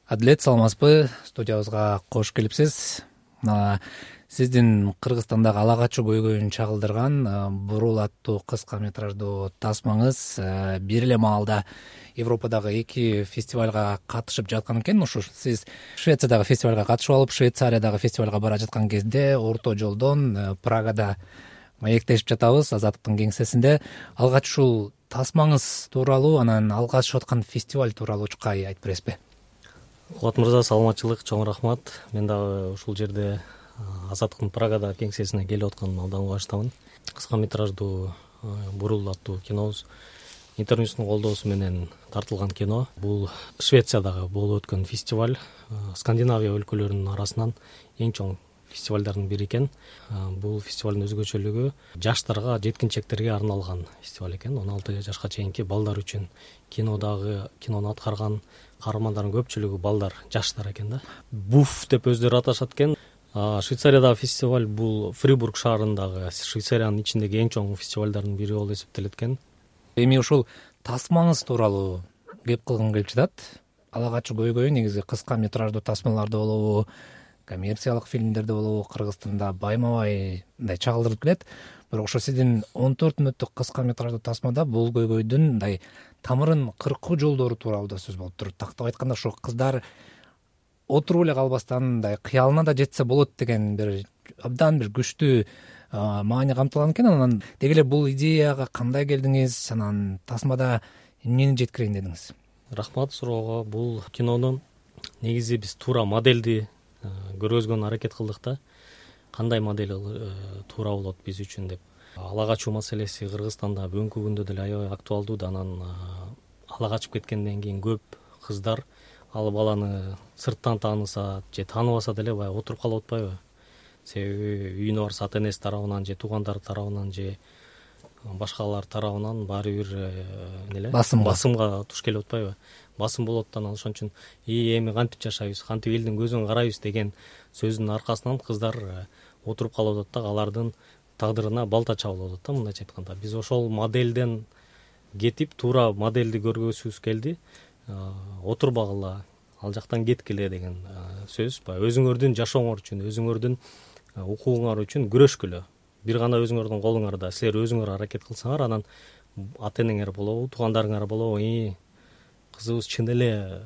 Адилет, саламатсызбы? Студиябызга кош келипсиз. Сиздин Кыргызстандагы Ала качуу көйгөйүн чагылдырган Бурул аттуу кыска метраждуу тасмаңыз бир эле маалда Европадагы 2 фестивалга катышып жаткан экен. Ушу сиз Швециядагы фестивалга катышып алып, Швейцариядагы фестивалга бара жаткан кезде орто жолдон Прагада маектешип жатабыз Азаттыктын кеңсесинде. Алгач ушул тасмаңыз тууралуу, анан алгачып аткан фестиваль тууралуу чукай айтып бересизби? Кубат мырза, саламатчылык, чоң рахмат. Мен дагы ушул жерде Азаттыктын Прагада кеңсесине келип атканын абдан кубанычтамын. Кыска метраждуу Бурул аттуу кинобуз интернеттин колдоосу менен тартылган кино. Бул Швециядагы болуп өткөн фестиваль. Скандинавия өлкөлөрүнүн арасынан эң чоң фестивалдардын бири экен. Бул фестивалдын өзгөчөлүгү жаштарга, жеткинчектерге арналган фестиваль экен. 16 жашка чейинки балдар үчүн. Кинону аткарган каармандардын көпчүлүгү балдар, жаштар экен да. БУФ деп өздөрү аташат экен. Швейцариядагы фестиваль бул Фрибург шаарындагы Швейцариянын ичиндеги эң чоң фестивалдардын бири болуп эсептелет экен. Эми ушул тасмаңыз тууралуу кеп кылгым келип жатат. Ала качуу көйгөйү негизи кыска метраждуу тасмаларда болобу, коммерциялык фильмдерде болобу Кыргызстанда байма-бай мындай чагылдырылып келет. Бирок ошо сиздин 14 мүнөттүк кыска метраждуу тасмада бул көйгөйдүн мындай тамырын кыркуу жолдору тууралуу да сөз болуп туруп. Тактап айтканда ошо кыздар отуруп эле калбастан мындай кыялына да жетсе болот деген бир абдан бир күчтүү маани камтылган экен. Анан деги эле бул идеяга кандай келдиңиз? Анан тасмада эмнени жеткирейин дедиңиз? Рахмат суроого. Бул кинонун негизи биз туура модельди көргөзгөнгө аракет кылдык да. Кандай модель туура болот биз үчүн деп. Ала качуу маселеси Кыргызстанда бүгүнкү күндө деле аябай актуалдуу да. Анан ала качып кеткенден кийин көп кыздар ал баланы сырттан таанысат же тааныбаса деле баягы отуруп калып атпайбы? Себеби үйүнө барса ата энеси тарабынан же туугандары тарабынан же башкалар тарабынан баары бир басымга туш келип атпайбы? Басым болот да. Анан ошон үчүн эми кантип жашайбыз, кантип элдин көзүн карайбыз деген сөздүн аркасынан кыздар отуруп калып атат да, алардын тагдырына балта чабылып атат да, мындайча айтканда. Биз ошол моделден кетип туура модельди көргөзүүбүз келди. Отурбагыла, ал жактан кеткиле деген сөз. Өзүңөрдүн жашооңор үчүн, өзүңөрдүн укугуңар үчүн күрөшкүлө. Бир гана өзүңөрдүн колуңарда. Силер өзүңөр аракет кылсаңар, анан ата энеңер болобу, туугандарыңар болобу, кызыбыз чын эле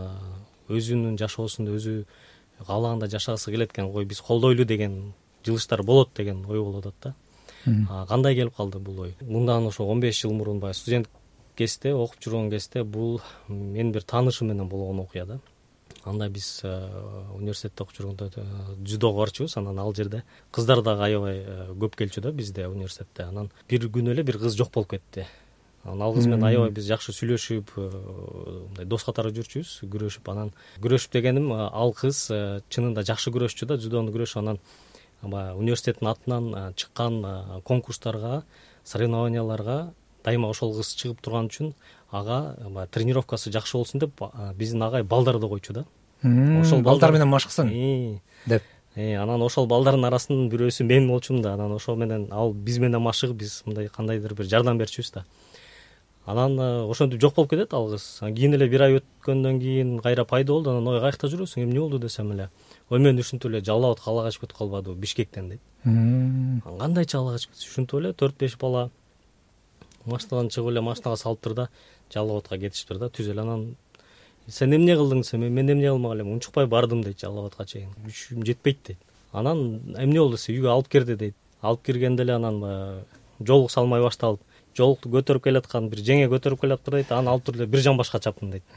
өзүнүн жашоосунда өзү каалаганда жашагысы келет экен, кой биз колдойлу деген жылыштар болот деген ой болуп атат да. Кандай келип калды бул ой? Мындан ошо 15 жыл мурун студент кезде, окуп жүргөн кезде бул менин бир таанышым менен болгон окуя да. Анда биз университетте окуп жүргөндө дзюдого барчубуз. Анан ал жерде кыздар дагы аябай көп келчү да бизде университетте. Анан бир күнү эле бир кыз жок болуп кетти. Анан ал кыз менен аябай биз жакшы сүйлөшүп, мындай дос катары жүрчүбүз, күрөшүп. Анан күрөшүп дегеним, ал кыз чынында жакшы күрөшчү да, дзюдону күрөшүп. Анан университеттин атынан чыккан конкурстарга, соревнованияларга дайыма ошол кыз чыгып турган үчүн ага тренировкасы жакшы болсун деп биздин агай балдарды койчу да. Ошол балдар менен машыксын деп. Анан ошол балдардын арасынын бирөөсү мен болчумун да. Анан ошол менен ал биз менен машыгып, биз мындай кандайдыр бир жардам берчүбүз да. Анан ошентип жок болуп кетет ал кыз. Кийин эле бир ай өткөндөн кийин кайра пайда болду. Анан ой, каякта жүрөсүң, эмне болду десем эле, ой, мен ушинтип эле Жалал абадка ала качып кетип калбадыбы, Бишкектен дейт. Кандайча ала качып кетти? Ушинтип эле 4-5 бала машинадан чыгып эле машинага салыптыр да, Жалал абадка кетиштир да, түз эле. Анан сен эмне кылдың десем, мен эмне кылмак элем, унчукпай бардым дейт Жалал абадка чейин. Күчүм жетпейт дейт. Анан эмне болду десе, үйгө алып кирди дейт. Алып киргенде эле анан жолук салмай башталып, жолукту көтөрүп келаткан бир жеңе көтөрүп келаптыр дейт. Аны алып туруп эле бир жамбашка чаптым дейт.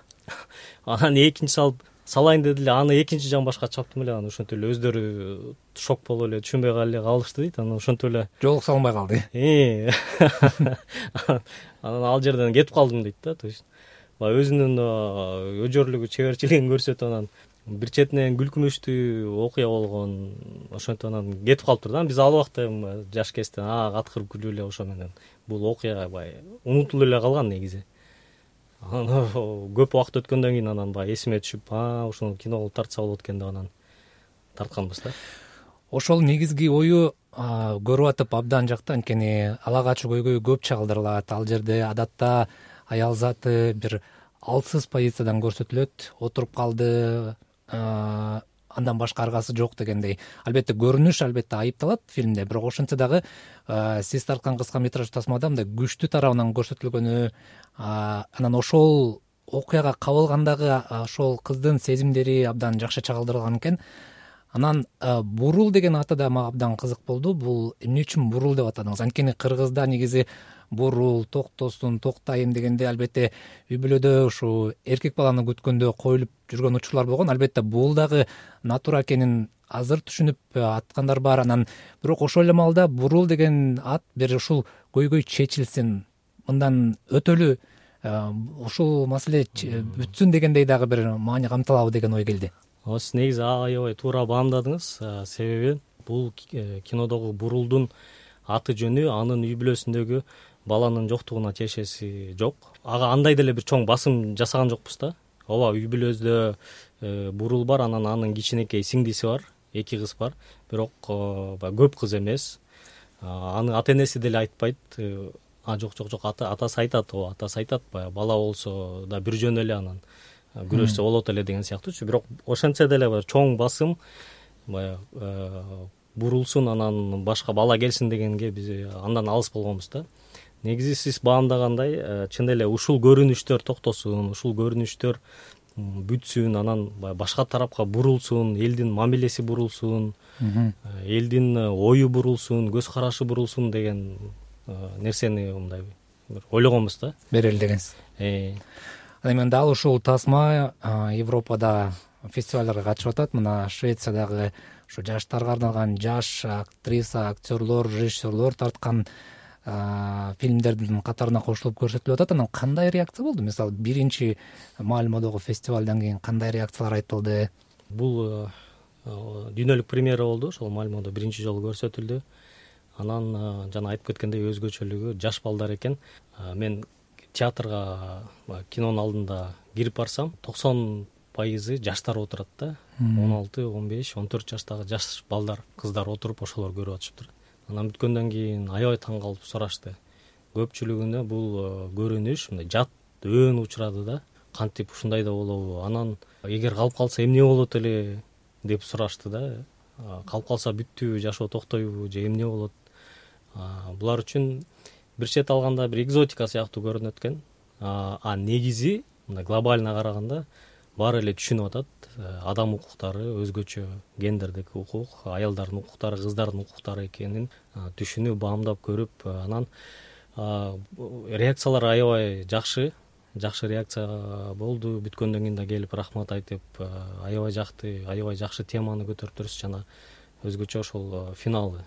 Анан экинчи салайын деди эле, аны экинчи жамбашка чаптым эле. Анан ошентип эле өздөрү шок болуп эле түшүнбөй калышты дейт. Анан ошентип эле жолук салынбай калды. Анан ал жерден кетип калдым дейт да. То есть өзүнүн өжөрлүгү, чеберчилигин көрсөтүп, анан бир четинен күлкүнүчтүү окуя болгон. Ошентип анан кетип калыптыр да. Биз ал убакта жаш кезде каткырып күлүп эле ошо менен бул окуя унутулуп эле калган негизи. Анан көп убакыт өткөндөн кийин анан эсиме түшүп, ушуну кино кылып тартса болот экен деп анан тартканбыз да. Ошол негизги ою көрүп атып абдан жакты. Анткени ала качуу көйгөйү көп чагылдырылат. Ал жерде адатта аял заты бир алсыз позициядан көрсөтүлөт, отуруп калды, андан башка аргасы жок дегендей. Албетте көрүнүш албетте айыпталат фильмде, бирок ошентсе дагы сиз тарткан кыска метраждуу тасмада мындай күчтүү тарабынан көрсөтүлгөнү, анан ошол окуяга кабылгандагы ошол кыздын сезимдери абдан жакшы чагылдырылган экен. Анан бурул деген аты да мага абдан кызык болду. Бул эмне үчүн бурул деп атадыңыз? Анткени кыргызда негизи бурул, токтосун, токтайын дегенде албетте үй бүлөдө ушу эркек баланы күткөндө коюлуп жүргөн учурлар болгон. Албетте бул дагы натура экенин азыр түшүнүп аткандар бар. Анан бирок ошол эле маалда бурул деген ат бир ушул көйгөй чечилсин, мындан өтөлү, ушул маселе бүтсүн дегендей дагы бир маани камтылабы деген ой келди. Сиз негизи аябай туура баамдадыңыз. Себеби бул кинодогу бурулдун аты жөнү анын үй бүлөсүндөгү баланын жоктугуна тиешеси жок. Ага андай деле бир чоң басым жасаган жокпуз да. Ооба, үй бүлөбүздө бурул бар, анан анын кичинекей сиңдиси бар, 2 кыз бар. Бирок көп кыз эмес. Анын ата энеси деле айтпайт. Жок, атасы айтат, атасы айтат, баягы бала болсо да бир жөн эле анан күрөшсө болот эле деген сыяктуучу. Бирок ошентсе деле чоң басым баягы бурулсун, анан башка бала келсин дегенге биз андан алыс болгонбуз да. Негизи сиз баамдагандай, чын эле ушул көрүнүштөр токтосун, ушул көрүнүштөр бүтсүн, анан башка тарапка бурулсун, элдин мамилеси бурулсун, элдин ою бурулсун, көз карашы бурулсун деген нерсени мындай бир ойлогонбуз да. Берели дегенсиз. Эми дал ушул тасма Европада фестивалдарга катышып атат. Мына Швециядагы ушу жаштарга арналган жаш актриса, актерлор, режиссерлор тарткан фильмдердин катарына кошулуп көрсөтүлүп атат. Анан кандай реакция болду? Мисалы, биринчи Мальмодогу фестивалдан кийин кандай реакциялар айтылды? Бул дүйнөлүк премьера болду. Ошол Мальмодо биринчи жолу көрсөтүлдү. Анан жана айтып кеткендей өзгөчөлүгү жаш балдар экен. Мен театрга кинонун алдында кирип барсам, 90% жаштар отурат да. 16, 15, 14 жаштагы жаш балдар, кыздар отуруп ошолор көрүп атышыптыр. Анан бүткөндөн кийин аябай таң калып сурашты. Көпчүлүгүнө бул көрүнүш мындай жат өөн учурады да. Кантип ушундай да болобу? Анан эгер калып калса эмне болот эле деп сурашты да. Калып калса бүттүбү, жашоо токтойбу же эмне болот? Булар үчүн бир чет алганда бир экзотика сыяктуу көрүнөт экен. Негизи мындай глобально караганда баары эле түшүнүп атат. Адам укуктары өзгөчө, гендердик укук, аялдардын укуктары, кыздардын укуктары экенин түшүнүп, баамдап көрүп, анан реакциялар аябай жакшы реакция болду. Бүткөндөн кийин да келип рахмат айтып, аябай жакшы теманы көтөрүптүрсүз, жана өзгөчө ошол финалы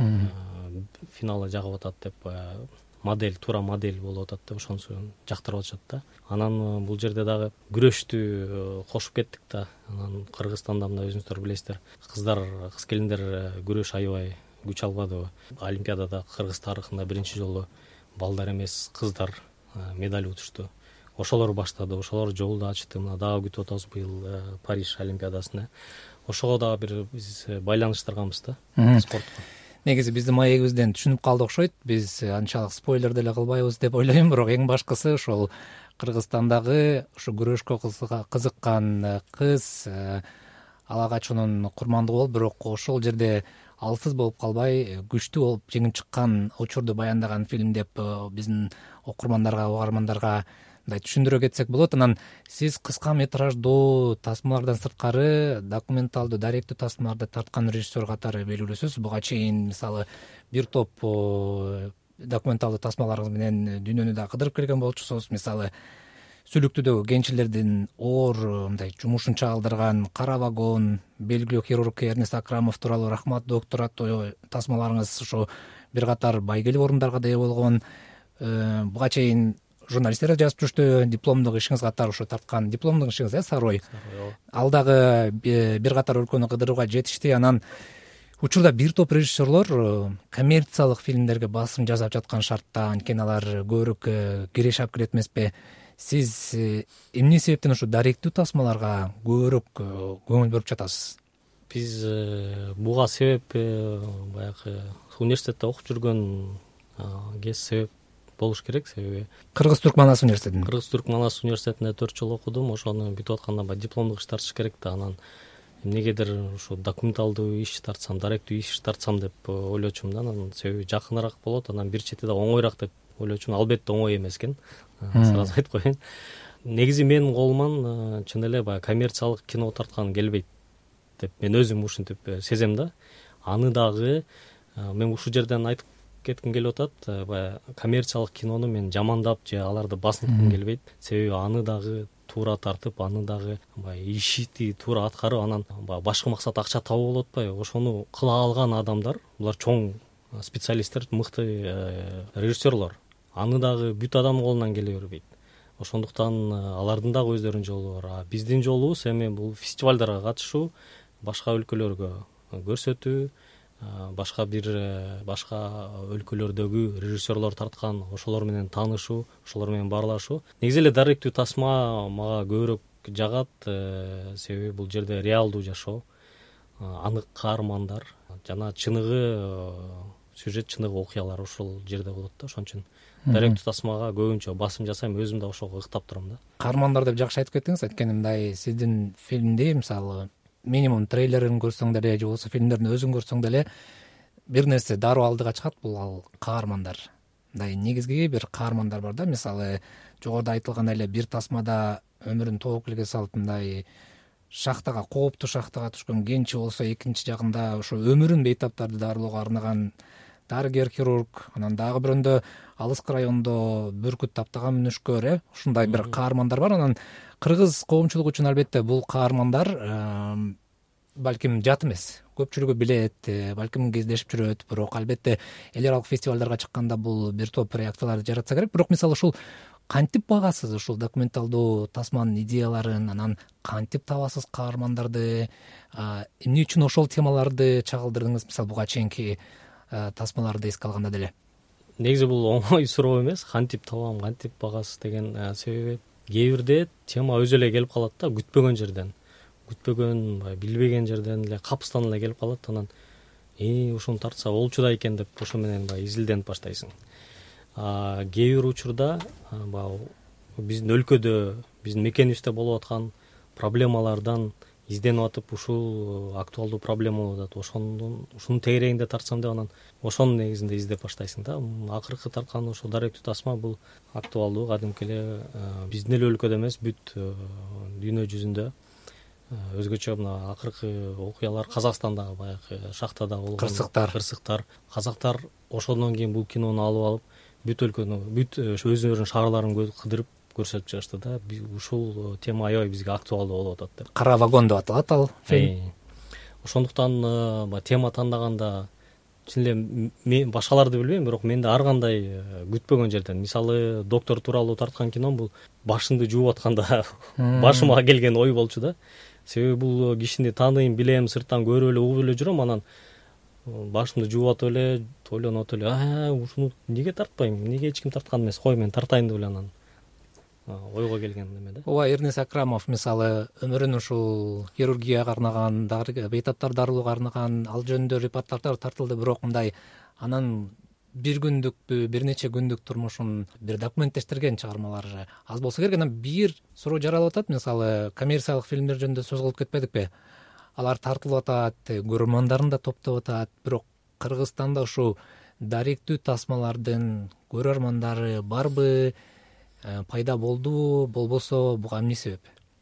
жагып атат деп, туура модель болуп атат деп ошонусу жактырып атышат да. Анан бул жерде дагы күрөштү кошуп кеттик да. Анан Кыргызстанда мына өзүңүздөр билесиздер, кыз келиндер күрөш аябай күч албадыбы. Олимпиадада Кыргыз тарыхында биринчи жолу балдар эмес, кыздар медаль утушту. Ошолор баштады, ошолор жолду ачты. Мына дагы күтүп атабыз быйыл Париж олимпиадасына. Ошого дагы бир биз байланыштырганбыз да спортко. Негизи биздин маегибизден түшүнүп калды окшойт. Биз анчалык спойлер деле кылбайбыз деп ойлойм, бирок эң башкысы ошол Кыргызстандагы ушу күрөшкө кызыккан кыз ала качуунун курмандыгы болуп, бирок ошол жерде алсыз болуп калбай, күчтүү болуп жеңип чыккан учурду баяндаган фильм деп биздин окурмандарга, угармандарга мындай түшүндүрө кетсек болот. Анан сиз кыска метраждуу тасмалардан сырткары документалдуу, даректүү тасмаларды тарткан режиссер катары белгилүүсүз. Буга чейин мисалы бир топ документалдуу тасмаларыңыз менен дүйнөнү да кыдырып келген болчусуз. Мисалы Сүлүктүүдөгү кенчилердин оор мындай жумушун чагылдырган Кара вагон, белгилүү хирург Эрнест Акрамов тууралуу Рахмат доктор аттуу тасмаларыңыз ушу бир катар байгелүү орундарга да ээ болгон. Буга чейин журналисттер жазып жүрүштү. Дипломдук ишиңиз катары ушу тарткан дипломдук ишиңиз Сарой. Ал дагы бир катар өлкөнү кыдырууга жетишти. Анан учурда бир топ режиссерлор коммерциялык фильмдерге басым жасап жаткан шартта, анткени алар көбүрөөк киреше алып келет эмеспи? Сиз эмне себептен ушу даректүү тасмаларга көбүрөөк көңүл бөлүп жатасыз? Биз буга себеп баягы университетте окуп жүргөн кез себеп болуш керек, себеби Кыргыз Түрк Манас университетинде. Кыргыз Түрк Манас университетинде 4 жыл окудум. Ошону бүтүп атканда баягы дипломдук иш тартыш керек да, анан эмнегедир ушу документалдуу иш тартсам, даректүү иш тартсам деп ойлочумун да. Анан себеби жакыныраак болот, анан бир чети да оңойраак деп ойлочумун. Албетте оңой эмес экен, сразу айтып коеюн. Негизи менин колуман чын эле баягы коммерциялык кино тарткан келбейт деп мен өзүм ушинтип сезем да. Аны дагы мен ушул жерден айтып кетким келип атат, баягы коммерциялык кинону мен жамандап же аларды басынткым келбейт. Себеби аны дагы туура тартып, аны дагы баягы ишти туура аткарып, анан баягы башкы максат акча табуу болуп атпайбы? Ошону кыла алган адамдар, булар чоң специалисттер, мыкты режиссерлор. Аны дагы бүт адамдын колунан келе бербейт. Ошондуктан алардын дагы өздөрүнүн жолу бар. Биздин жолубуз эми бул фестивалдарга катышуу, башка өлкөлөргө көрсөтүү, башка өлкөлөрдөгү режиссерлор тарткан, ошолор менен таанышуу, ошолор менен баарлашуу. Негизи эле даректүү тасма мага көбүрөөк жагат, себеби бул жерде реалдуу жашоо, анык каармандар жана чыныгы сюжет, чыныгы окуялар ошол жерде болот да. Ошон үчүн даректүү тасмага көбүнчө басым жасайм, өзүм да ошого ыктап турам да. Каармандар деп жакшы айтып кеттиңиз. Анткени мындай сиздин фильмди мисалы минимум трейлерин көрсөң деле же болбосо фильмдердин өзүн көрсөң деле бир нерсе дароо алдыга чыгат, бул ал каармандар. Мындай негизги бир каармандар бар да, мисалы жогоруда айтылган эле бир тасмада өмүрүн тобокелге салып мындай шахтага, кооптуу шахтага түшкөн кенчи болсо, экинчи жагында ошо өмүрүн бейтаптарды дарылоого арнаган дарыгер хирург, анан дагы бирөөндө алыскы райондо бүркүт таптаган мүнөшкөр, ушундай бир каармандар бар. Анан кыргыз коомчулугу үчүн албетте бул каармандар балким жат эмес, көпчүлүгү билет, балким кездешип жүрөт, бирок албетте эл аралык фестивалдарга чыкканда бул бир топ реакцияларды жаратса керек. Бирок мисалы ушул кантип багасыз ушул документалдуу тасманын идеяларын, анан кантип табасыз каармандарды, эмне үчүн ошол темаларды чагылдырдыңыз, мисалы буга чейинки тасмаларды эске алганда деле? Негизи бул оңой суроо эмес, кантип табам, кантип багасыз деген, себеби кээ бирде тема өзү эле келип калат да, күтпөгөн жерден, билбеген жерден эле, капыстан эле келип калат. Анан ушуну тартса болчу да экен деп ошо менен баягы изилденип баштайсың. Кээ бир учурда баягы биздин өлкөдө, биздин мекенибизде болуп аткан проблемалардан изденип атып, ушул актуалдуу проблема болуп атат, ушунун тегерегинде тартсам деп, анан ошонун негизинде издеп баштайсың да. Акыркы тарткан ошо даректүү тасма бул актуалдуу, кадимки эле биздин эле өлкөдө эмес, бүт дүйнө жүзүндө өзгөчө мына акыркы окуялар Казакстандагы баягы шахтада болгон кырсыктар, казактар ошондон кийин бул кинону алып алып, бүт өлкөнү, бүт өздөрүнүн шаарларын кыдырып көрсөтүп чыгышты да. Ушул тема аябай бизге актуалдуу болуп атат деп. Кара вагон деп аталат ал фильм. Ошондуктан тема тандаганда чын эле мен башкаларды билбейм, бирок менде ар кандай күтпөгөн жерден, мисалы доктор тууралуу тарткан кином, бул башымды жууп атканда башыма келген ой болчу да. Себеби бул кишини тааныйм, билем, сырттан көрүп эле, угуп эле жүрөм, анан башымды жууп атып эле ойлонуп эле, ушуну эмнеге тартпайм, эмнеге эч ким тарткан эмес, кой мен тартайын деп эле анан ойго келген неме да. Ооба, Эрнест Акрамов мисалы өмүрүн ушул хирургияга арнаган, бейтаптар дарылоого арнаган, ал жөнүндө репортаждар тартылды, бирок мындай анан бир күндүкпү, бир нече күндүк турмушун бир документтештирген чыгармалар аз болсо керек. Анан бир суроо жаралып атат, мисалы коммерциялык фильмдер жөнүндө сөз кылып кетпедикпи? Алар тартылып атат, көрөрмандарын да топтоп атат, бирок Кыргызстанда ушул даректүү тасмалардын көрөрмандары барбы, пайда болдубу, болбосо буга эмне себеп?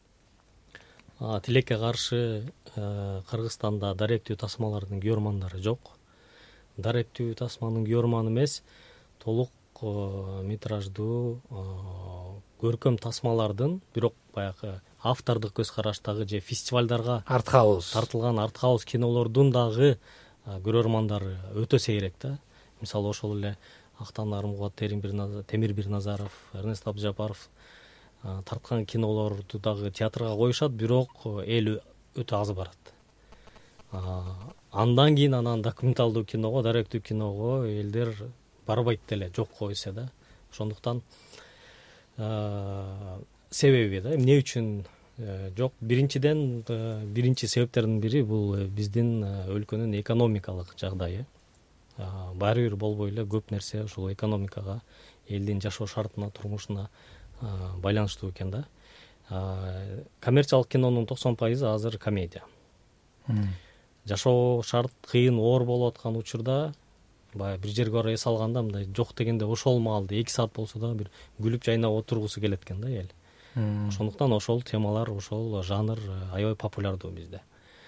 Тилекке каршы Кыргызстанда даректүү тасмалардын көрөрмандары жок. Даректүү тасманын көрөрманы эмес, толук метраждуу көркөм тасмалардын, бирок баягы автордук көз караштагы же фестивалдарга тартылган артхаус кинолордун дагы көрөрмандары өтө сейрек да. Мисалы ошол эле Актан Нарымбулат, Темир Бирназаров, Эрнест Абдыжапаров тарткан кинолорду дагы театрга коюшат, бирок эл өтө аз барат. Андан кийин анан документалдуу киного, даректүү киного элдер барбайт деле, жокко эсе да. Ошондуктан себеби да, эмне үчүн жок? Биринчи себептердин бири бул биздин өлкөнүн экономикалык жагдайы. Баары бир болбой эле көп нерсе ушул экономикага элдин жашоо шартына, турмушуна байланыштуу экен да. Коммерциялык кинонун 90% азыр комедия. Жашоо шарт кыйын, оор болуп аткан учурда баягы бир жерге барып эс алганда мындай жок дегенде ошол маалда 2 саат болсо да бир күлүп жайнап отургусу келет экен да эл. Ошондуктан ошол темалар, ошол жанр аябай популярдуу бизде.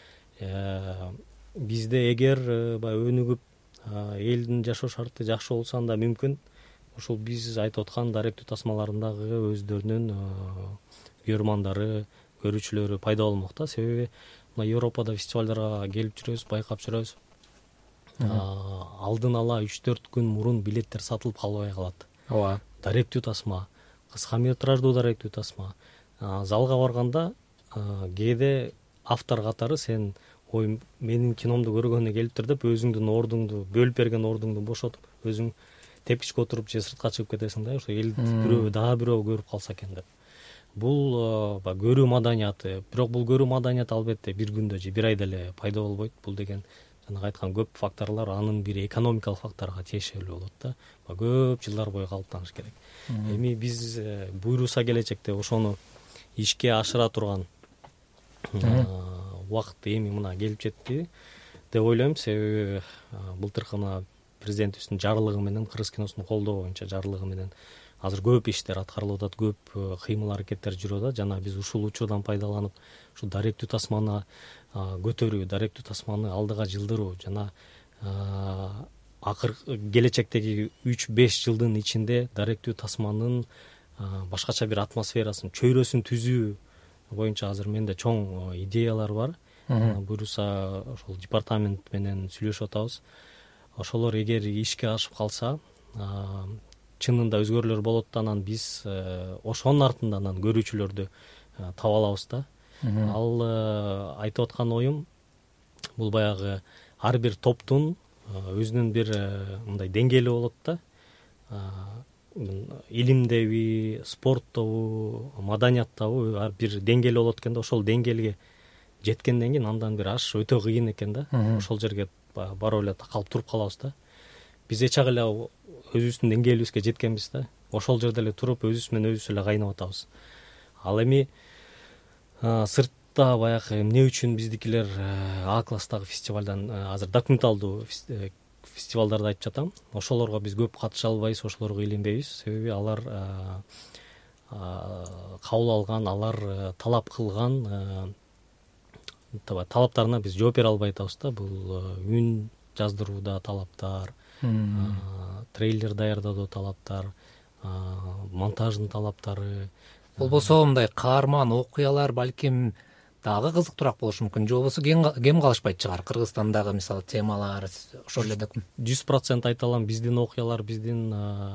Бизде эгер баягы өнүгүп элдин жашоо шарты жакшы болсо анда мүмкүн ушул биз айтып аткан даректүү тасмаларындагы өздөрүнүн көрөрмандары, көрүүчүлөрү пайда болмок да. Себеби мына Европада фестивалдарга келип жүрөбүз, байкап жүрөбүз. Алдын ала 3-4 күн мурун билеттер сатылып калбай калат. Ооба. Даректүү тасма, кыска метраждуу даректүү тасма. Залга барганда кээде автор катары сен ой менин киномду көргөнү келиптир деп өзүңдүн ордуңду, бөлүп берген ордуңду бошотуп, өзүң тепкичке отуруп же сыртка чыгып кетесиң да, ошо эл бирөө дагы бирөө көрүп калса экен деп. Бул көрүү маданияты, бирок бул көрүү маданияты албетте бир күндө же бир айда эле пайда болбойт. Бул деген жанагы айткан көп факторлор анын бир экономикалык факторго тиешелүү болот да. Көп жылдар бою калыптаныш керек. Эми биз буйруса келечекте ошону ишке ашыра турган убакыт эми мына келип жетти деп ойлойм. Себеби былтыркы мына президентибиздин жарлыгы менен, кыргыз киносун колдоо боюнча жарлыгы менен азыр көп иштер аткарылып атат, көп кыймыл аракеттер жүрүп атат. Жана биз ушул учурдан пайдаланып ушу даректүү тасманы көтөрүү, даректүү тасманы алдыга жылдыруу жана келечектеги 3-5 жылдын ичинде даректүү тасманын башкача бир атмосферасын, чөйрөсүн түзүү боюнча азыр менде чоң идеялар бар. Буюрса ошол департамент менен сүйлөшүп атабыз. Ошолор эгер ишке ашып калса, чынында өзгөрүүлөр болот да, анан биз ошонун артынан анан көрүүчүлөрдү таба алабыз да. Ал айтып аткан оюм бул баягы ар бир топтун өзүнүн бир мындай деңгээли болот да. Илимдеби, спорттобу, маданияттобу ар бир деңгээли болот экен да. Ошол деңгээлге жеткенден кийин андан бир ашыш өтө кыйын экен да. Ошол жерге барып эле такалып туруп калабыз да. Биз эч ак эле өзүбүздүн деңгээлибизге жеткенбиз да. Ошол жерде эле туруп өзүбүз менен өзүбүз эле кайнап атабыз. Ал эми сыртта баягы эмне үчүн биздикилер А класстагы фестивалдан азыр документалдуу фестивалдарды айтып жатам. Ошолорго биз көп катыша албайбыз, ошолорго илинбейбиз. Себеби алар кабыл алган, алар талап кылган талаптарына биз жооп бере албай атабыз да. Бул үн жаздырууда талаптар, трейлер даярдоодо талаптар, монтаждын талаптары. Болбосо мындай каарман окуялар балким дагы кызыктуураак болушу мүмкүн. Же болбосо кем калышпайт чыгар. Кыргызстандагы мисалы темалар ошол эле 100% айта алам, биздин окуялар, биздин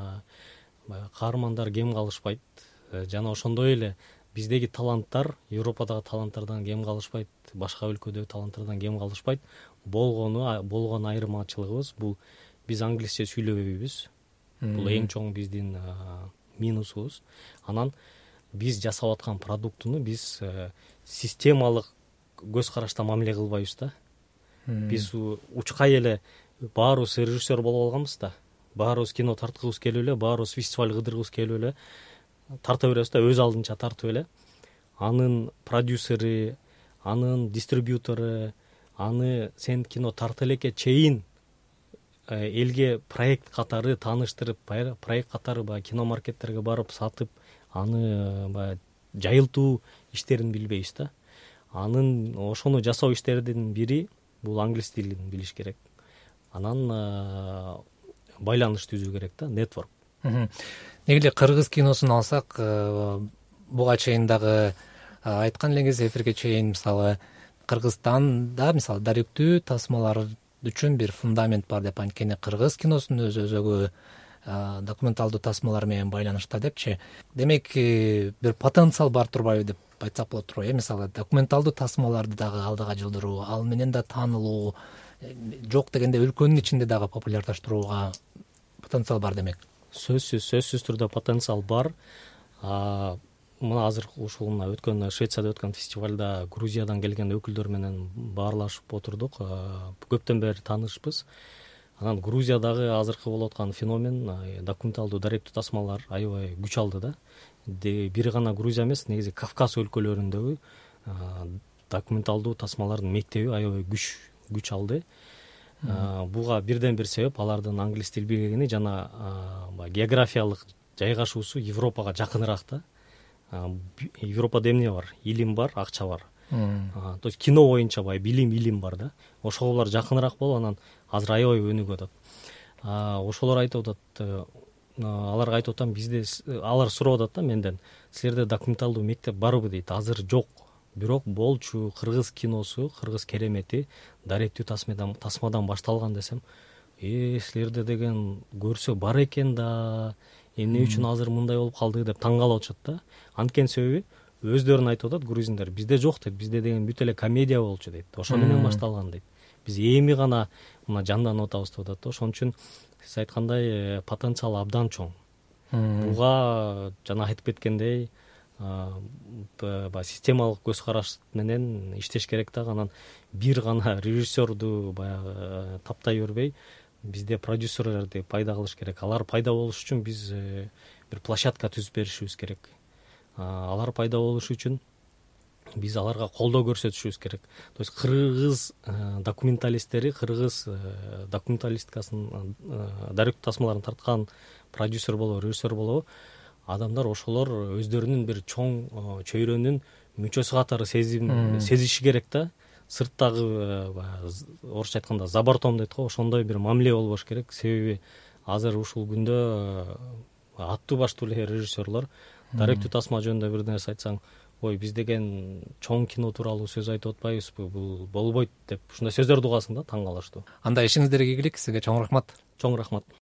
каармандар кем калышпайт. Жана ошондой эле биздеги таланттар Европадагы таланттардан кем калышпайт, башка өлкөдөгү таланттардан кем калышпайт. Болгон айырмачылыгыбыз бул биз англисче сүйлөбөйбүз. Бул эң чоң биздин минусубуз. Анан биз жасап аткан продуктуну биз системалык көз карашта мамиле кылбайбыз да. Биз учкай эле баарыбыз режиссер болуп алганбыз да. Баарыбыз кино тарткыбыз келип эле, баарыбыз фестиваль кыдыргыбыз келип эле тарта беребиз да, өз алдынча тартып эле. Анын продюсери, анын дистрибьютору, аны сен кино тарта элекке чейин элге проект катары тааныштырып, проект катары баягы кино маркеттерге барып сатып, аны баягы жайылтуу иштерин билбейбиз да. Анын ошону жасоо иштеринин бири бул англис тилин билиш керек. Анан байланыш түзүү керек да, нетворк. Негиле кыргыз киносун алсак, буга чейин дагы айткан элеңиз, эфирге чейин мисалы Кыргызстанда мисалы даректүү тасмалар үчүн бир фундамент бар деп, анткени кыргыз киносунун өз өзөгү документалдуу тасмалар менен байланышта депчи. Демек бир потенциал бар турбайбы деп айтсак болот турбайбы? Мисалы документалдуу тасмаларды дагы алдыга жылдыруу, ал менен да таанылуу, жок дегенде өлкөнүн ичинде дагы популярдаштырууга потенциал бар демек. Сөзсүз түрдө потенциал бар. Мына азыр ушул өткөн Швецияда өткөн фестивалда Грузиядан келген өкүлдөр менен баарлашып отурдук. Көптөн бери таанышпыз. Анан Грузиядагы азыркы болуп аткан феномен документалдуу даректүү тасмалар аябай күч алды да. Бир гана Грузия эмес, негизи Кавказ өлкөлөрүндөгү документалдуу тасмалардын мектеби аябай күч алды. Буга бирден бир себеп алардын англис тил билгени жана географиялык жайгашуусу Европага жакыныраак да. Европада эмне бар? Илим бар, акча бар. То есть кино боюнча билим, илим бар да. Ошого булар жакыныраак болуп, анан азыр аябай өнүгүп атат. Ошолор айтып атат, аларга айтып атам, бизде алар сурап атат да менден, силерде документалдуу мектеп барбы дейт. Азыр жок. Бирок болчу кыргыз киносу, кыргыз керемети даректүү тасмадан башталган десем, силерде деген көрсө бар экен да, эмне үчүн азыр мындай болуп калды деп таң калып атышат да. Анткени себеби өздөрүн айтып атат грузиндер, бизде жок дейт, бизде деген бүт эле комедия болчу дейт, ошо менен башталган дейт. Биз эми гана мына жанданып атабыз деп атат да. Ошон үчүн сиз айткандай потенциал абдан чоң. Буга жана айтып кеткендей системалык көз караш менен иштеш керек да. Анан бир гана режиссерду баягы таптай бербей, бизде продюсерлерди пайда кылыш керек. Алар пайда болуш үчүн биз бир площадка түзүп беришибиз керек. Алар пайда болуш үчүн биз аларга колдоо көрсөтүшүбүз керек. То есть кыргыз документалисттери, кыргыз документалистикасын даректүү тасмаларын тарткан продюсер болобу, режиссер болобу, адамдар ошолор өздөрүнүн бир чоң чөйрөнүн мүчөсү катары сезиши керек да. Сырттагы орусча айтканда за бортом дейт го, ошондой бир мамиле болбош керек. Себеби азыр ушул күндө аттуу баштуу эле режиссерлор даректүү тасма жөнүндө бир нерсе айтсаң, ой, биз деген чоң кино тууралуу сөз айтып атпайбызбы, бул болбойт деп ушундай сөздөрдү угасың да, таң калыштуу. Анда ишиңиздерге ийгилик, сизге чоң рахмат. Чоң рахмат.